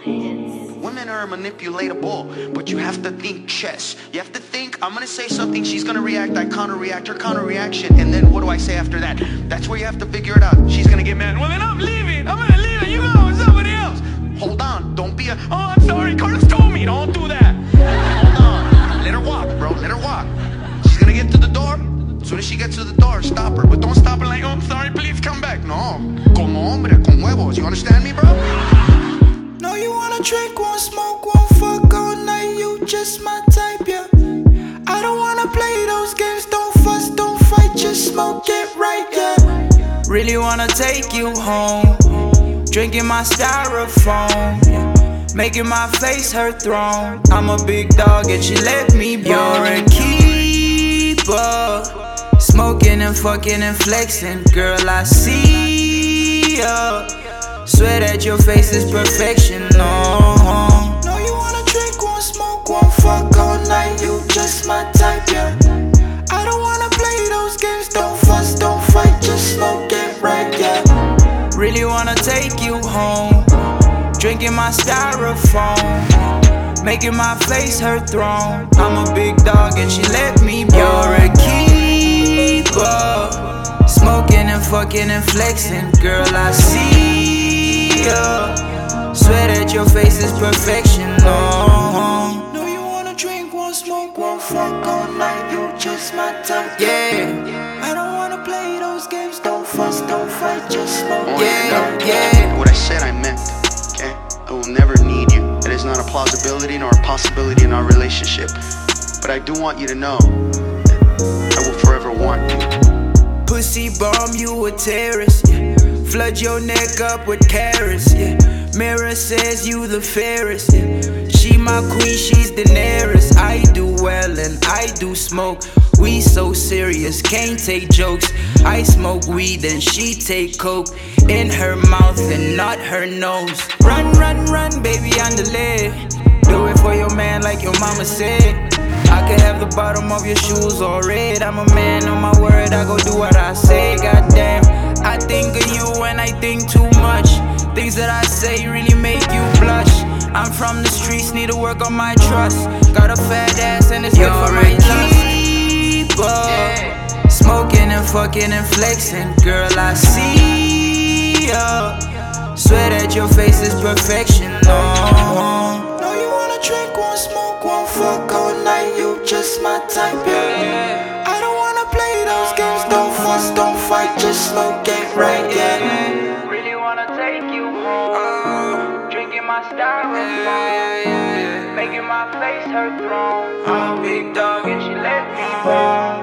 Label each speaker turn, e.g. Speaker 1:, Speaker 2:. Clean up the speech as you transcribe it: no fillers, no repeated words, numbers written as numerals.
Speaker 1: Women are manipulatable, but you have to think chess. You have to think, I'm gonna say something, she's gonna react, I counter-react, her counter-reaction, and then what do I say after that? That's where you have to figure it out. She's gonna get mad. Well, then I'm leaving. I'm gonna leave and you go with somebody else. Hold on, don't be oh, I'm sorry, Carlos told me, don't do that. Hold on, let her walk, bro, let her walk. She's gonna get to the door. As soon as she gets to the door, stop her. But don't stop her like, oh, I'm sorry, please come back. No, como hombre, con huevos. You understand me, bro?
Speaker 2: No, you wanna drink, won't smoke, won't fuck all night. You just my type, yeah. I don't wanna play those games. Don't fuss, don't fight, just smoke it right, yeah. Really wanna take you home. Drinking my styrofoam, yeah. Making my face her throne. I'm a big dog and she let me bone. You're a keeper. Smoking and fucking and flexing, girl, I see ya. Swear that your face is perfection, no. No, you wanna drink, won't smoke, won't fuck all night. You just my type, yeah. I don't wanna play those games. Don't fuss, don't fight, just smoke it right, yeah. Really wanna take you home. Drinking my styrofoam, making my face her throne. I'm a big dog and she let me bone. You're a keeper. Smoking and fucking and flexing, girl, I see ya. Swear that your face is perfection, no. No, you wanna drink, won't smoke, won't fuck all night. You just my type, yeah. I don't wanna play those games. Don't fuss, don't fight, just smoke, yeah.
Speaker 1: What I said, I meant. Okay? I will never need you. It is not a plausibility nor a possibility in our relationship. But I do want you to know that I will forever want you.
Speaker 2: Pussy bomb, you a terrorist, yeah. Flood your neck up with carrots, yeah. Mirror says you the fairest, yeah. She my queen, she's Daenerys. I do well and I do smoke. We so serious, can't take jokes. I smoke weed and she take coke. In her mouth and not her nose. Run, run, run, baby, on the lid. Do it for your man like your mama said. I could have the bottom of your shoes all red. I'm a man on my word, I go do what I say. Goddamn, I think of you and I think too much. Things that I say really make you blush. I'm from the streets, need to work on my trust. Got a fat ass and it's good for my keeper. Smoking and fucking and flexing, girl, I see ya. Swear that your face is perfection, no. No, you wanna drink, won't smoke, won't fuck all night. You just my type, yeah. I don't wanna play those games. Don't fuss, don't fight, just smoke it right, yeah. Really wanna take you home. Drinking my styrofoam, making my face her throne. I'm a big dog and she let me bone.